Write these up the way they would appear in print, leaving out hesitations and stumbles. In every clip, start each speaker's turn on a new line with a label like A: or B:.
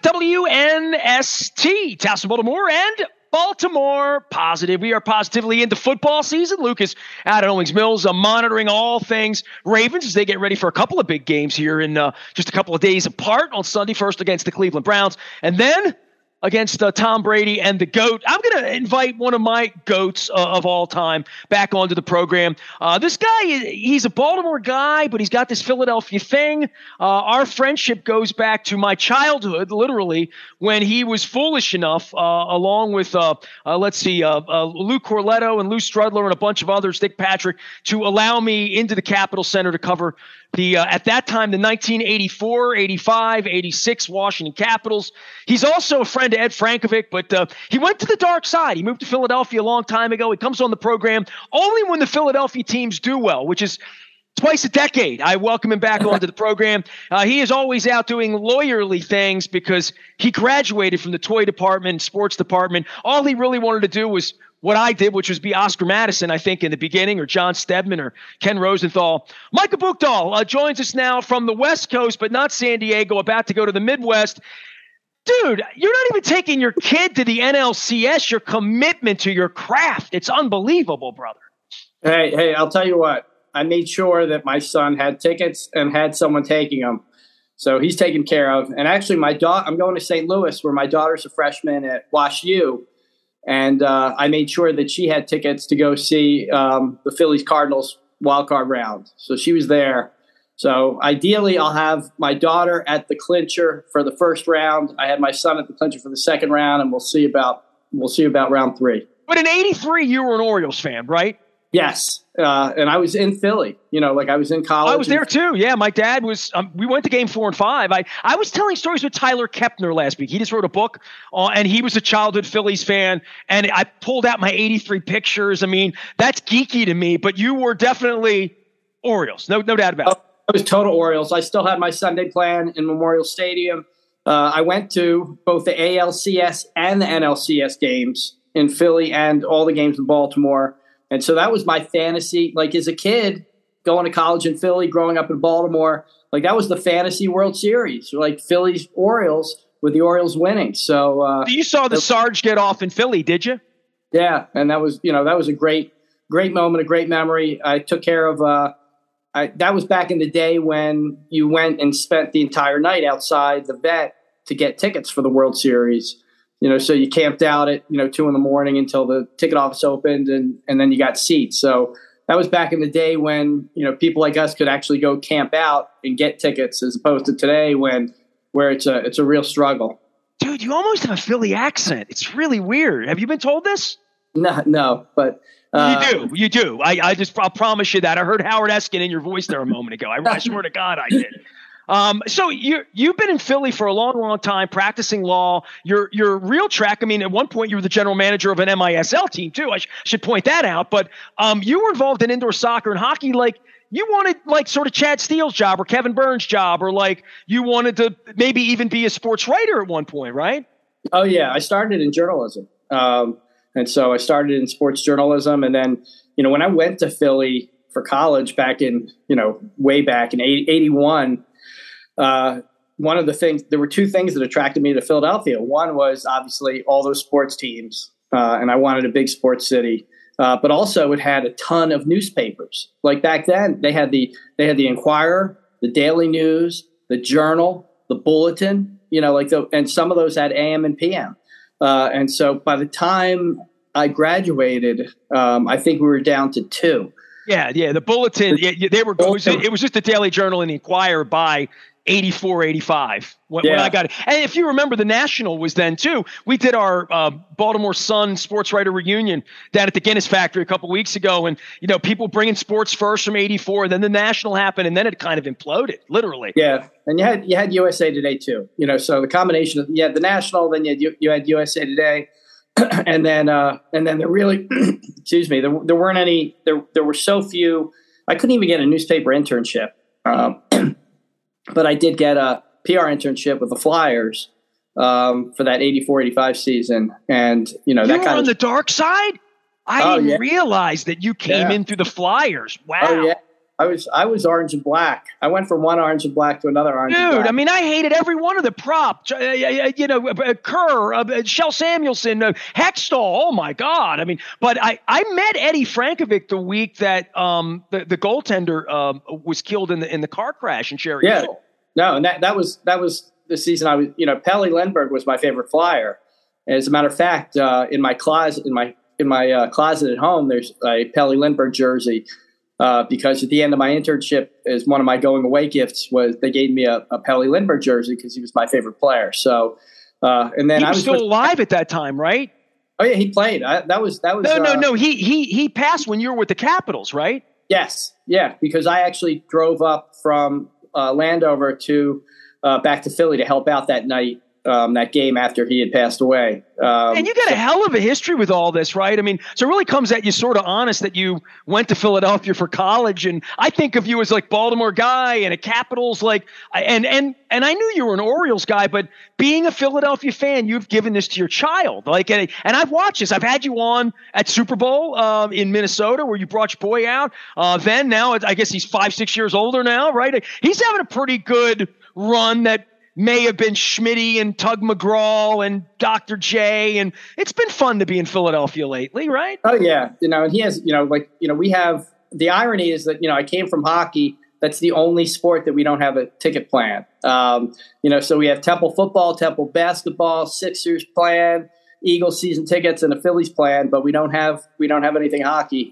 A: WNST, Towson, Baltimore, and Baltimore Positive. We are positively into football season. Lucas out at Owings Mills, monitoring all things Ravens as they get ready for a couple of big games here in just a couple of days apart on Sunday, first against the Cleveland Browns, and then against Tom Brady and the GOAT. I'm going to invite one of my GOATs of all time back onto the program. This guy, he's a Baltimore guy, but he's got this Philadelphia thing. Our friendship goes back to my childhood, literally, when he was foolish enough, along with, Luke Corletto and Lou Strudler and a bunch of others, Dick Patrick, to allow me into the Capitol Center to cover at that time, the 1984, 85, 86 Washington Capitals. He's also a friend of Ed Frankovic, but he went to the dark side. He moved to Philadelphia a long time ago. He comes on the program only when the Philadelphia teams do well, which is twice a decade. I welcome him back onto the program. He is always out doing lawyerly things because he graduated from the toy department, sports department. All he really wanted to do was what I did, which was be Oscar Madison, I think, in the beginning, or John Stedman or Ken Rosenthal. Micah Buchdahl joins us now from the West Coast, but not San Diego, about to go to the Midwest. Dude, you're not even taking your kid to the NLCS, your commitment to your craft. It's unbelievable, brother.
B: Hey, I'll tell you what. I made sure that my son had tickets and had someone taking them. So he's taken care of. And actually, I'm going to St. Louis, where my daughter's a freshman at Wash U. And I made sure that she had tickets to go see the Phillies Cardinals wildcard round. So she was there. So ideally, I'll have my daughter at the clincher for the first round. I had my son at the clincher for the second round, and we'll see about round 3.
A: But in '83, you were an Orioles fan, right?
B: Yes. And I was in Philly, I was in college.
A: I was there too. Yeah. My dad was, we went to game 4 and 5. I was telling stories with Tyler Kepner last week. He just wrote a book and he was a childhood Phillies fan. And I pulled out my '83 pictures. I mean, that's geeky to me, but you were definitely Orioles. No doubt about it.
B: I was total Orioles. I still had my Sunday plan in Memorial Stadium. I went to both the ALCS and the NLCS games in Philly and all the games in Baltimore. And so that was my fantasy. Like, as a kid, going to college in Philly, growing up in Baltimore, like, that was the fantasy World Series, like Phillies Orioles, with the Orioles winning. So
A: you saw the Sarge get off in Philly, did you?
B: Yeah, and that was a great moment, a great memory. I took care of. That was back in the day when you went and spent the entire night outside the vet to get tickets for the World Series. So you camped out at, 2 a.m. until the ticket office opened and then you got seats. So that was back in the day when, people like us could actually go camp out and get tickets, as opposed to today where it's a real struggle.
A: Dude, you almost have a Philly accent. It's really weird. Have you been told this?
B: No, but
A: you do. I'll promise you that. I heard Howard Eskin in your voice there a moment ago. I swear to God I did. So you've been in Philly for a long, long time, practicing law. Your real track. I mean, at one point you were the general manager of an MISL team too. I should point that out. But you were involved in indoor soccer and hockey. Like, you wanted like sort of Chad Steele's job or Kevin Burns' job, or like you wanted to maybe even be a sports writer at one point, right?
B: Oh yeah, I started in journalism, and so I started in sports journalism, and then when I went to Philly for college back in way back in '81. One of the things, there were 2 things that attracted me to Philadelphia. One was obviously all those sports teams, and I wanted a big sports city. But also it had a ton of newspapers. Like back then, they had the Inquirer, the Daily News, the Journal, the Bulletin. And some of those had AM and PM. And so by the time I graduated, I think we were down to 2.
A: Yeah, the Bulletin. They were. It was just the Daily Journal and the Inquirer by '84, '85 when I got it. And if you remember, the National was then too. We did our Baltimore Sun sports writer reunion down at the Guinness Factory a couple weeks ago, and people bringing sports first from '84, and then the National happened, and then it kind of imploded, literally.
B: Yeah, and you had USA Today too. So the combination of the National, then you had USA Today. And then there really, excuse me, there weren't any, there were so few, I couldn't even get a newspaper internship. But I did get a PR internship with the Flyers for that '84, '85 season. And,
A: that kind of on the dark side. I didn't realize that you came in through the Flyers. Wow.
B: Oh, yeah. I was orange and black. I went from one orange and black to another orange and black.
A: Dude, I mean, I hated every one of the prop. Kerr, Shel Samuelson, Hextall. Oh my God! I mean, but I met Eddie Frankovic the week that the goaltender was killed in the car crash in Cherry Hill.
B: No, and that was the season I was. Pelle Lindbergh was my favorite Flyer. As a matter of fact, in my closet closet at home, there's a Pelle Lindbergh jersey. Because at the end of my internship, as one of my going away gifts was they gave me a Pelle Lindbergh jersey because he was my favorite player. So, and then
A: he was still alive at that time, right?
B: Oh yeah, he played. That was
A: no. He passed when you were with the Capitals, right?
B: Yes, yeah, because I actually drove up from Landover to back to Philly to help out that night. That game after he had passed away.
A: And you got a hell of a history with all this, right? I mean, so it really comes at you sort of honest that you went to Philadelphia for college. And I think of you as like Baltimore guy and a Capitals, and I knew you were an Orioles guy, but being a Philadelphia fan, you've given this to your child. And I've watched this. I've had you on at Super Bowl in Minnesota where you brought your boy out. Now I guess he's 5-6 years older now, right? He's having a pretty good run that may have been Schmitty and Tug McGraw and Dr. J. And it's been fun to be in Philadelphia lately, right?
B: Oh, yeah. And he has, we have the irony is that, I came from hockey. That's the only sport that we don't have a ticket plan. So we have Temple football, Temple basketball, Sixers plan, Eagles season tickets, and a Phillies plan, but we don't have anything hockey.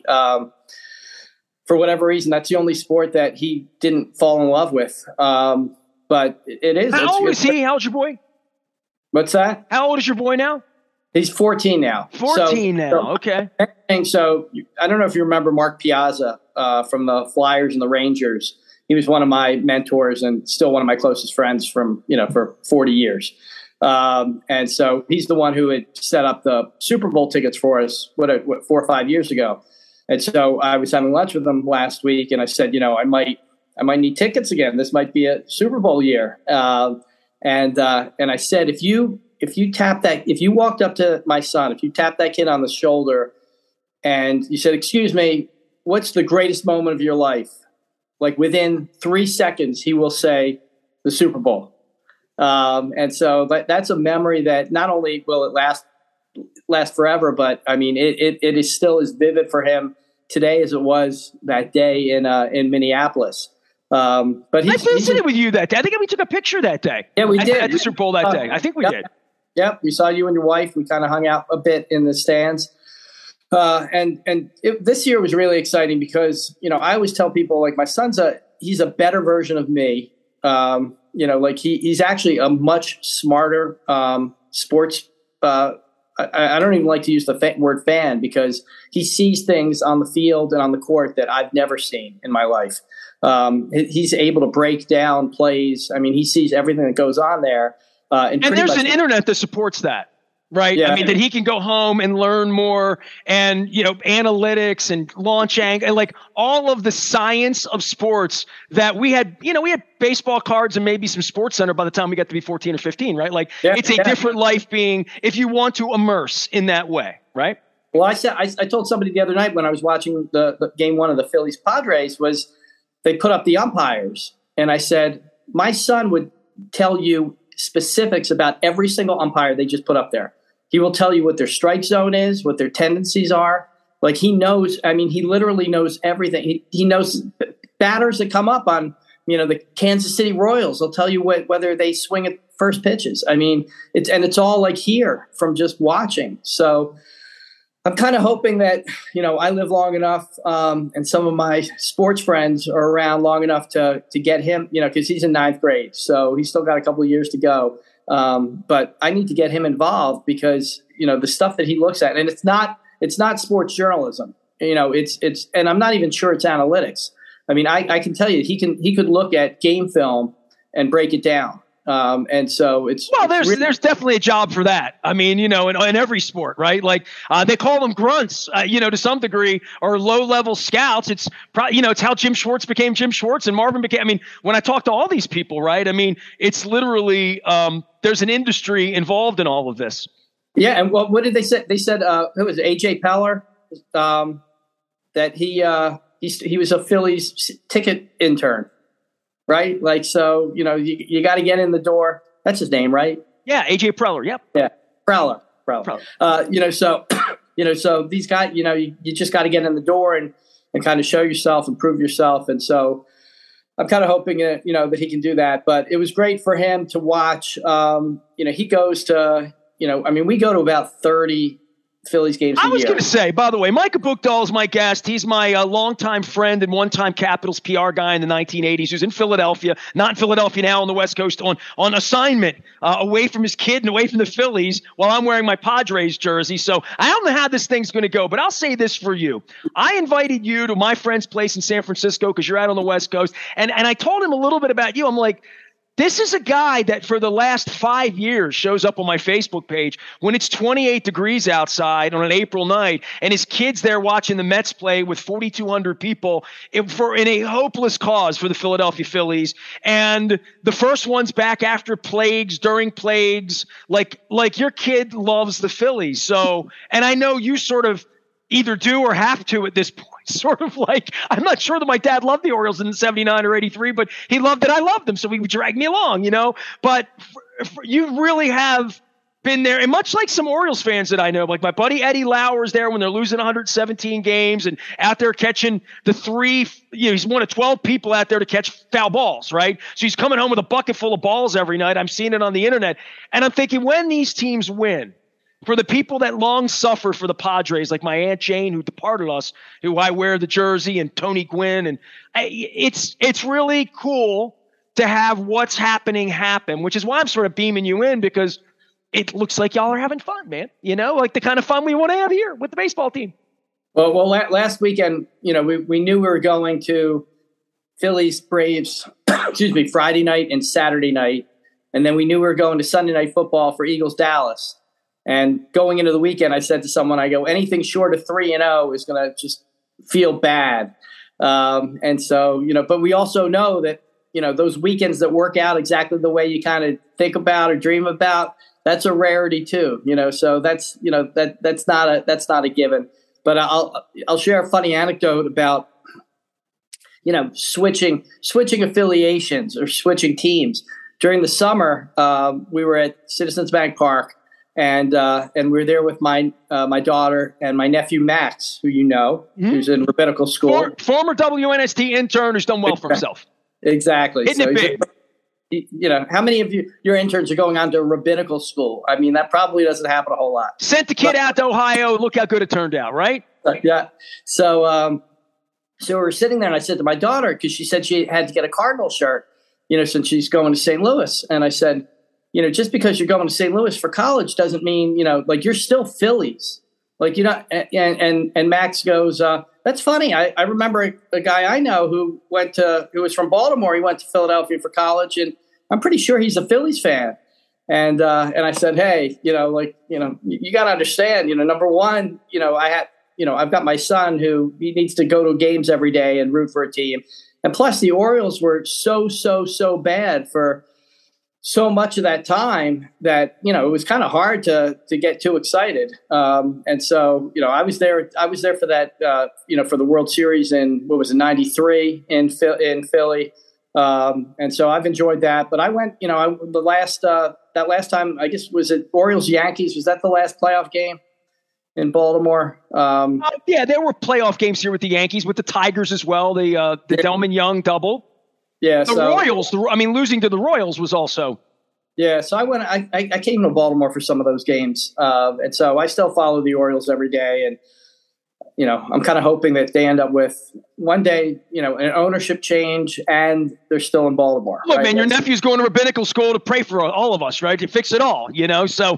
B: For whatever reason, that's the only sport that he didn't fall in love with. But it is.
A: How old is he? How old's your boy?
B: What's that?
A: How old is your boy now?
B: He's 14 now.
A: 14 now. Okay.
B: So I don't know if you remember Mark Piazza from the Flyers and the Rangers. He was one of my mentors and still one of my closest friends from, for 40 years. And so he's the one who had set up the Super Bowl tickets for us, 4 or 5 years ago. And so I was having lunch with him last week and I said, I might need tickets again. This might be a Super Bowl year. And I said, if you walked up to my son, if you tapped that kid on the shoulder and you said, excuse me, what's the greatest moment of your life? Like within 3 seconds, he will say the Super Bowl. And so that's a memory that not only will it last forever, but I mean, it is still as vivid for him today as it was that day in Minneapolis. But
A: I visited with you that day. I think we took a picture that day.
B: Yeah, we did
A: at the Super Bowl that day. I think we did.
B: Yep, we saw you and your wife. We kind of hung out a bit in the stands. This year was really exciting because I always tell people like my son's he's a better version of me. He's actually a much smarter sports. I don't even like to use the word fan because he sees things on the field and on the court that I've never seen in my life. He's able to break down plays. I mean, he sees everything that goes on there. And
A: there's an internet that supports that, right?
B: Yeah.
A: I mean, that he can go home and learn more and, analytics and launch angle and like all of the science of sports that we had baseball cards and maybe some Sports Center by the time we got to be 14 or 15, right? Like it's a different life being, if you want to immerse in that way, right?
B: Well, I told somebody the other night when I was watching the game one of the Phillies Padres was they put up the umpires. And I said, my son would tell you specifics about every single umpire they just put up there. He will tell you what their strike zone is, what their tendencies are. Like he knows, I mean, he literally knows everything. He knows batters that come up on, the Kansas City Royals. They'll tell you whether they swing at first pitches. I mean, it's all like here from just watching. So I'm kind of hoping that, I live long enough and some of my sports friends are around long enough to get him, because he's in 9th grade. So he's still got a couple of years to go. But I need to get him involved because, the stuff that he looks at, and it's not sports journalism, and I'm not even sure it's analytics. I mean, I can tell you he could look at game film and break it down. And so
A: there's definitely a job for that. I mean, in every sport, right? Like, they call them grunts, to some degree, or low level scouts. It's probably, it's how Jim Schwartz became Jim Schwartz and Marvin became, I mean, when I talk to all these people, right? I mean, it's literally, there's an industry involved in all of this.
B: Yeah. And what did they say? They said, who was it? AJ Peller, that he was a Phillies ticket intern, right? Like, so, you know, you got to get in the door. That's his name, right?
A: Yeah, AJ Preller. Yep.
B: Yeah, Preller. You know, so you know, so these guys, you know, you just got to get in the door and kind of show yourself and prove yourself. And so I'm kind of hoping that, you know, that he can do that. But it was great for him to watch. You know, he goes to, you know, I mean, we go to about 30 Phillies games a year.
A: I was going to say, by the way, Micah Buchdahl is my guest. He's my longtime friend and one-time Capitals PR guy in the 1980s who's in Philadelphia, not in Philadelphia now on the West Coast, on assignment away from his kid and away from the Phillies while I'm wearing my Padres jersey. So I don't know how this thing's going to go, but I'll say this for you. I invited you to my friend's place in San Francisco because you're out on the West Coast, and I told him a little bit about you. I'm like, this is a guy that for the last 5 years shows up on my Facebook page when it's 28 degrees outside on an April night and his kid's there watching the Mets play with 4,200 people in a hopeless cause for the Philadelphia Phillies. And the first one's back after plagues, during plagues, like your kid loves the Phillies. So, and I know you sort of either do or have to at this point. Sort of like, I'm not sure that my dad loved the Orioles in 79 or 83, but he loved that I loved them. So he would drag me along, you know, but you really have been there. And much like some Orioles fans that I know, like my buddy Eddie Lauer's there when they're losing 117 games and out there catching the three, you know, he's one of 12 people out there to catch foul balls, right? So he's coming home with a bucket full of balls every night. I'm seeing it on the internet. And I'm thinking when these teams win, for the people that long suffer for the Padres, like my Aunt Jane who departed us, who I wear the jersey, and Tony Gwynn, and it's really cool to have what's happening happen, which is why I'm sort of beaming you in, because it looks like y'all are having fun, man. You know, like the kind of fun we want to have here with the baseball team.
B: Well, last weekend, you know, we knew we were going to Phillies Braves, Friday night and Saturday night, and then we knew we were going to Sunday Night Football for Eagles Dallas. And going into the weekend, I said to someone, I go, anything short of 3-0 is going to just feel bad. And so, you know, but we also know that, you know, those weekends that work out exactly the way you kind of think about or dream about, that's a rarity too, you know, so that's, you know, that's not a given. But I'll share a funny anecdote about, you know, switching affiliations or switching teams. During the summer, we were at Citizens Bank Park. And we were there with my daughter and my nephew Max, who you know, who's in rabbinical school.
A: Former WNST intern who's done well for himself.
B: Exactly.
A: Hitting it big.
B: You know, how many of your interns are going on to rabbinical school? I mean, that probably doesn't happen a whole lot.
A: Sent the kid out to Ohio. Look how good it turned out, right?
B: Yeah. So we were sitting there, and I said to my daughter, because she said she had to get a Cardinal shirt, you know, since she's going to St. Louis. And I said, you know, just because you're going to St. Louis for college doesn't mean, you know, like you're still Phillies. Like, you know, and Max goes, that's funny. I remember a guy I know who was from Baltimore. He went to Philadelphia for college, and I'm pretty sure he's a Phillies fan. And I said, hey, you know, like, you know, you got to understand, you know, number one, you know, I've got my son who he needs to go to games every day and root for a team. And plus the Orioles were so bad for so much of that time that, you know, it was kind of hard to get too excited. And so, you know, I was there for that, you know, for the World Series in, what was it, 93 in Philly. And so I've enjoyed that, but I went, you know, that last time, I guess, was it Orioles Yankees? Was that the last playoff game in Baltimore?
A: Yeah, there were playoff games here with the Yankees, with the Tigers as well. The Delman Young double.
B: Yeah,
A: Royals. Losing to the Royals was also.
B: Yeah, so I came to Baltimore for some of those games, and so I still follow the Orioles every day. And you know, I'm kind of hoping that they end up with one day, you know, an ownership change, and they're still in Baltimore.
A: Look, right? Man, your nephew's going to rabbinical school to pray for all of us, right? To fix it all, you know? So,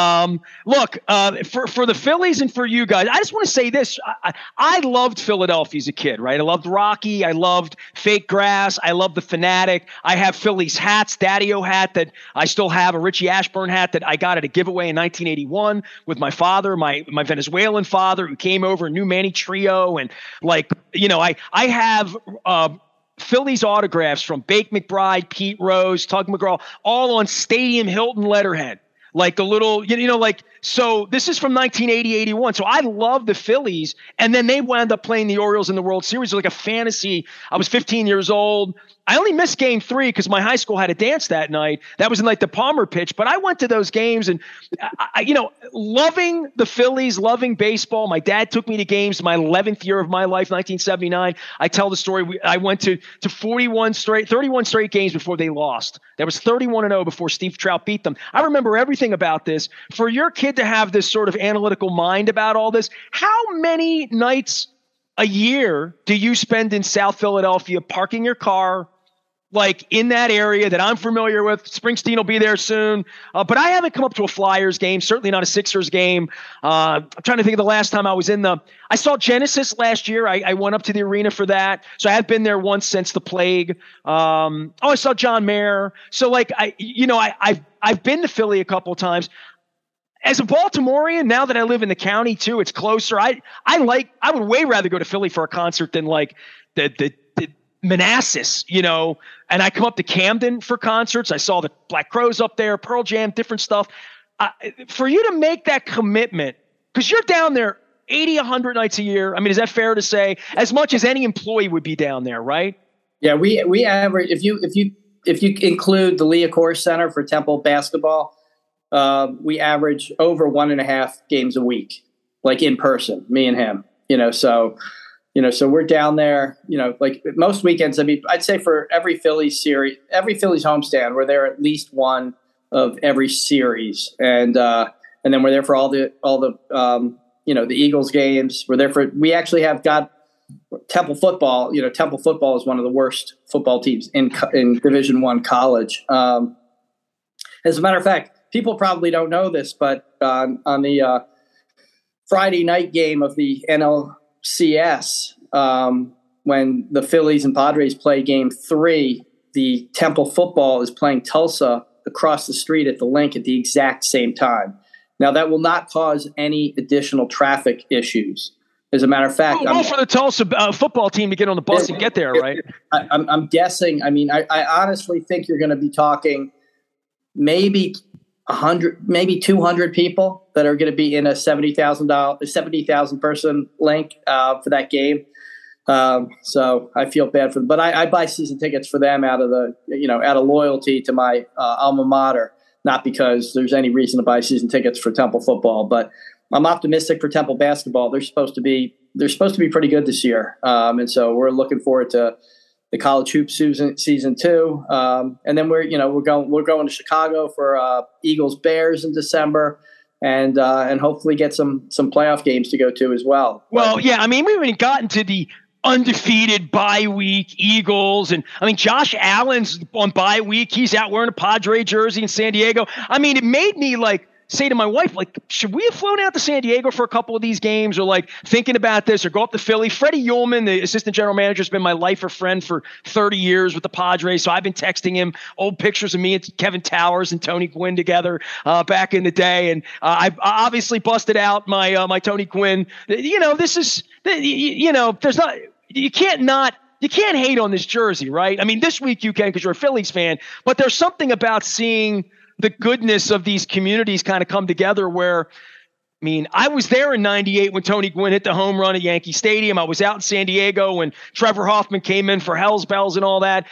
A: look, for the Phillies and for you guys, I just want to say this. I loved Philadelphia as a kid, right? I loved Rocky. I loved Fake Grass. I loved The Fanatic. I have Phillies hats, Daddy-O hat that I still have, a Richie Ashburn hat that I got at a giveaway in 1981 with my father, my Venezuelan father, who came over and knew Manny Trio. And like, you know, I have Phillies autographs from Bake McBride, Pete Rose, Tug McGraw, all on Stadium Hilton letterhead. like a little, like, so this is from 1980, 81. So I love the Phillies. And then they wound up playing the Orioles in the World Series. It was like a fantasy. I was 15 years old. I only missed game 3 because my high school had a dance that night. That was in like the Palmer pitch, but I went to those games and loving the Phillies, loving baseball. My dad took me to games my 11th year of my life, 1979. I tell the story. I went to 31 straight games before they lost. There was 31-0 before Steve Trout beat them. I remember everything about this. For your kid to have this sort of analytical mind about all this, how many nights a year do you spend in South Philadelphia parking your car, like in that area that I'm familiar with? Springsteen will be there soon. But I haven't come up to a Flyers game, certainly not a Sixers game. I'm trying to think of the last time I was I saw Genesis last year. I went up to the arena for that. So I have been there once since the plague. I saw John Mayer. So like, I've been to Philly a couple of times. As a Baltimorean, now that I live in the county too, it's closer. I would way rather go to Philly for a concert than like the Manassas, and I come up to Camden for concerts. I saw the Black Crowes up there, Pearl Jam, different stuff. For you to make that commitment, because you're down there 80, 100 nights a year. I mean, is that fair to say? As much as any employee would be down there, right?
B: Yeah, we average, if you include the Liacouras Center for Temple basketball, we average over 1.5 games a week, like in person, me and him, so we're down there, like most weekends. I mean, I'd say for every Phillies series, every Phillies homestand, we're there at least one of every series. And then we're there for all the the Eagles games. We're there we actually have got Temple football. Temple football is one of the worst football teams in Division I college. As a matter of fact, people probably don't know this, but on the Friday night game of the NLCS, when the Phillies and Padres play game 3, the Temple football is playing Tulsa across the street at the Link at the exact same time. Now, that will not cause any additional traffic issues. As a matter of fact,
A: for the Tulsa football team to get on the bus and get there, right?
B: I'm guessing. I mean, I honestly think you're going to be talking maybe 100, maybe 200 people that are going to be in a $70,000 person Link for that game. So I feel bad for them, but I buy season tickets for them out of loyalty to my alma mater, not because there's any reason to buy season tickets for Temple football. But I'm optimistic for Temple basketball. They're supposed to be pretty good this year, and so we're looking forward to the college hoop season 2, and then we're going to Chicago for Eagles Bears in December, and hopefully get some playoff games to go to as well.
A: Well, yeah, I mean, we haven't gotten to the undefeated bye week Eagles, and I mean Josh Allen's on bye week. He's out wearing a Padre jersey in San Diego. I mean, it made me say to my wife, should we have flown out to San Diego for a couple of these games, or thinking about this, or go up to Philly? Freddie Ullman, the assistant general manager, has been my lifer friend for 30 years with the Padres. So I've been texting him old pictures of me and Kevin Towers and Tony Gwynn together back in the day. And I obviously busted out my Tony Gwynn. This is, there's not, you can't hate on this jersey, right? I mean, this week you can because you're a Phillies fan, but there's something about seeing the goodness of these communities kind of come together where, I mean, I was there in 98 when Tony Gwynn hit the home run at Yankee Stadium. I was out in San Diego when Trevor Hoffman came in for Hell's Bells and all that.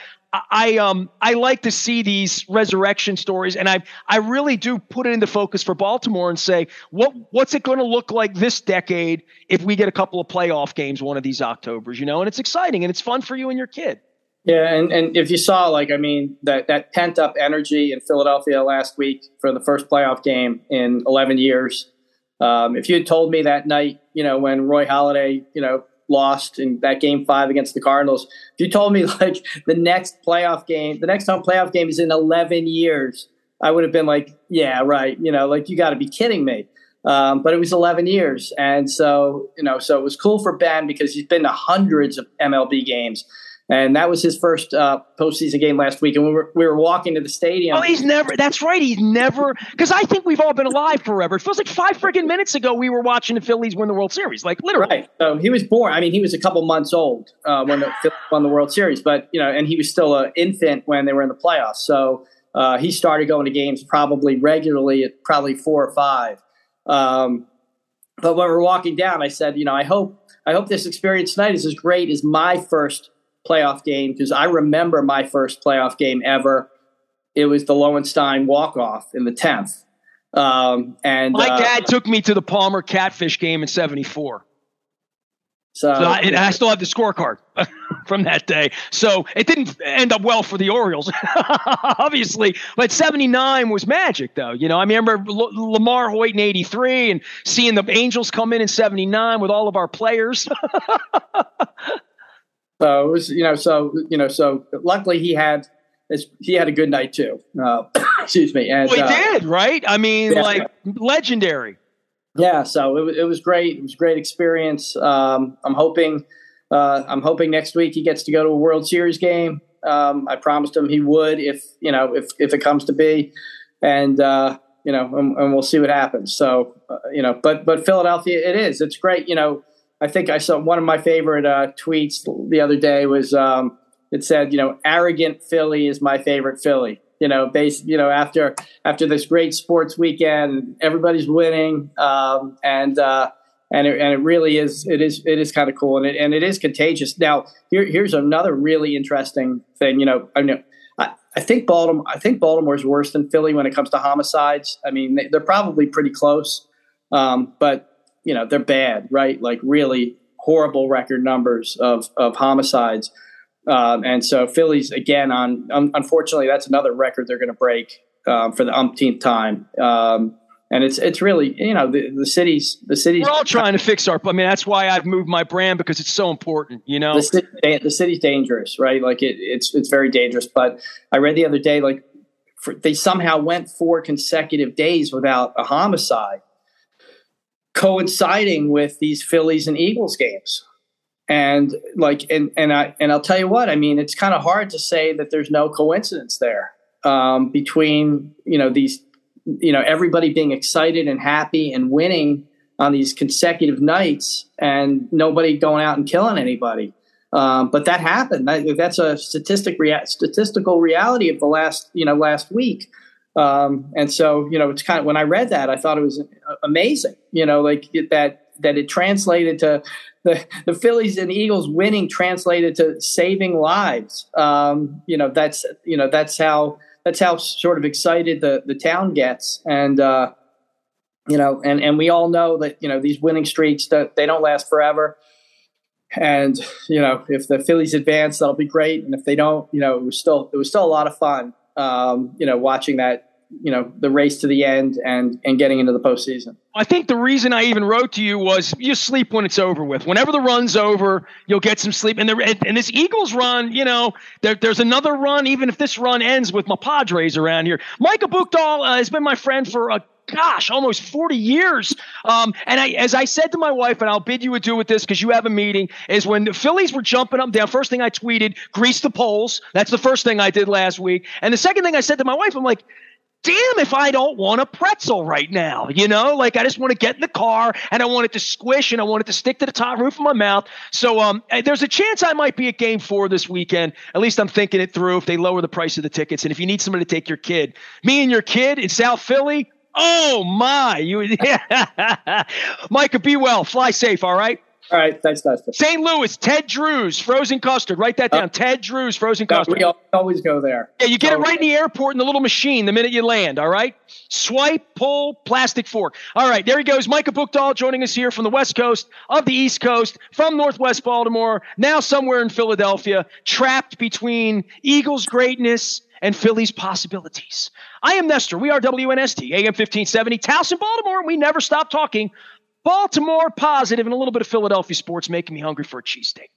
A: I like to see these resurrection stories, and I really do put it into focus for Baltimore and say, what's it going to look like this decade if we get a couple of playoff games one of these Octobers, and it's exciting and it's fun for you and your kid.
B: Yeah, and if you saw, that pent-up energy in Philadelphia last week for the first playoff game in 11 years, if you had told me that night, when Roy Halladay, lost in that game 5 against the Cardinals, if you told me, the next home playoff game is in 11 years, I would have been like, yeah, right, you got to be kidding me. But it was 11 years. And so, so it was cool for Ben because he's been to hundreds of MLB games. And that was his first postseason game last week. And we were walking to the stadium.
A: Oh, that's right. He's never, because I think we've all been alive forever. It feels like 5 freaking minutes ago we were watching the Phillies win the World Series, literally.
B: Right. So he was born. I mean, he was a couple months old when the Phillies won the World Series, but, and he was still an infant when they were in the playoffs. So He started going to games probably regularly at probably 4 or 5. But when we're walking down, I said, I hope this experience tonight is as great as my first playoff game, because I remember my first playoff game ever. It was the Lowenstein walk-off in the 10th. And
A: my dad took me to the Palmer Catfish game in '74. So I still have the scorecard from that day. So it didn't end up well for the Orioles, obviously. But '79 was magic, though. I remember Lamar Hoyt in '83 and seeing the Angels come in '79 with all of our players.
B: So it was, so luckily he had a good night too. Excuse me. And,
A: well, he did, right? I mean, legendary.
B: Yeah, so it was great. It was a great experience. I'm hoping next week he gets to go to a World Series game. I promised him he would if it comes to be, and we'll see what happens. So but Philadelphia, it's great. I think I saw one of my favorite tweets the other day was it said, arrogant Philly is my favorite Philly. After this great sports weekend, everybody's winning, and it really is. It is kind of cool, and it is contagious. Now, here's another really interesting thing. I think Baltimore's worse than Philly when it comes to homicides. I mean, they're probably pretty close, but they're bad, right? Like really horrible record numbers of homicides. And so Philly's again unfortunately, that's another record they're going to break for the umpteenth time. And it's really, the city's.
A: We're all trying to fix that's why I've moved my brand, because it's so important,
B: The city's dangerous, right? Like it's very dangerous. But I read the other day, they somehow went 4 consecutive days without a homicide, coinciding with these Phillies and Eagles games. And I'll tell you what, it's kind of hard to say that there's no coincidence there between, these, everybody being excited and happy and winning on these consecutive nights and nobody going out and killing anybody. But that happened. That's a statistical reality of the last week. And so, it's kind of, when I read that, I thought it was amazing, that it translated to the Phillies and Eagles winning translated to saving lives. That's how sort of excited the town gets. And, and we all know that, these winning streaks, that they don't last forever. And, if the Phillies advance, that'll be great. And if they don't, it was still a lot of fun, watching that, the race to the end and getting into the postseason.
A: I think the reason I even wrote to you was you sleep when it's over with. Whenever the run's over, you'll get some sleep. And this Eagles run, there's another run, even if this run ends with my Padres around here. Micah Buchdahl has been my friend for almost 40 years. As I said to my wife, and I'll bid you adieu with this because you have a meeting, is when the Phillies were jumping up and down, first thing I tweeted, grease the polls. That's the first thing I did last week. And the second thing I said to my wife, I'm like, damn if I don't want a pretzel right now, I just want to get in the car and I want it to squish and I want it to stick to the top roof of my mouth. So there's a chance I might be at Game 4 this weekend. At least I'm thinking it through if they lower the price of the tickets. And if you need somebody to take your kid, me and your kid in South Philly, oh my, Micah, be well, fly safe. All right.
B: All right. Thanks, Dustin.
A: St. Louis, Ted Drew's frozen custard. Write that down. Ted Drew's frozen custard.
B: We always go there.
A: Yeah, you get it right in the airport in the little machine the minute you land, all right? Swipe, pull, plastic fork. All right, there he goes. Micah Buchdahl joining us here from the West Coast of the East Coast, from Northwest Baltimore, now somewhere in Philadelphia, trapped between Eagles' greatness and Phillies' possibilities. I am Nestor. We are WNST, AM 1570, Towson, Baltimore, and we never stop talking Baltimore positive and a little bit of Philadelphia sports, making me hungry for a cheesesteak.